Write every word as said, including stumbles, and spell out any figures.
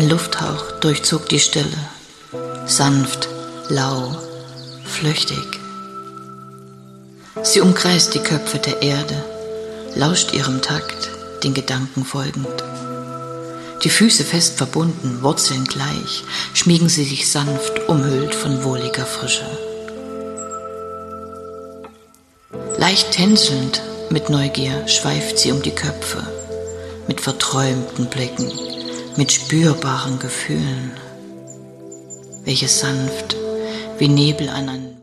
Ein Lufthauch durchzog die Stille, sanft, lau, flüchtig. Sie umkreist die Köpfe der Erde, lauscht ihrem Takt, den Gedanken folgend. Die Füße fest verbunden, Wurzeln gleich, schmiegen sie sich sanft, umhüllt von wohliger Frische. Leicht tänzelnd, mit Neugier schweift sie um die Köpfe, mit verträumten Blicken, mit spürbaren Gefühlen, welche sanft wie Nebel aneinander